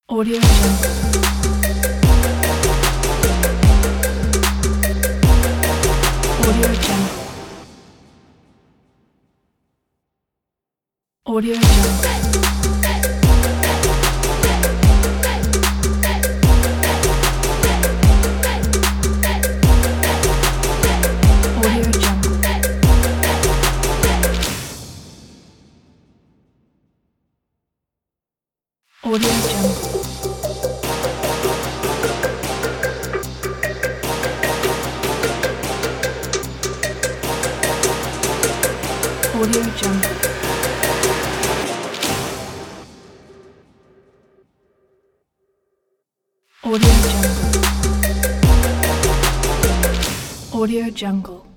Audio Jungle. Audio Jungle. Audio Jungle. Audio Jungle. Audio Jungle. Audio Jungle. Audio Jungle. Audio Jungle.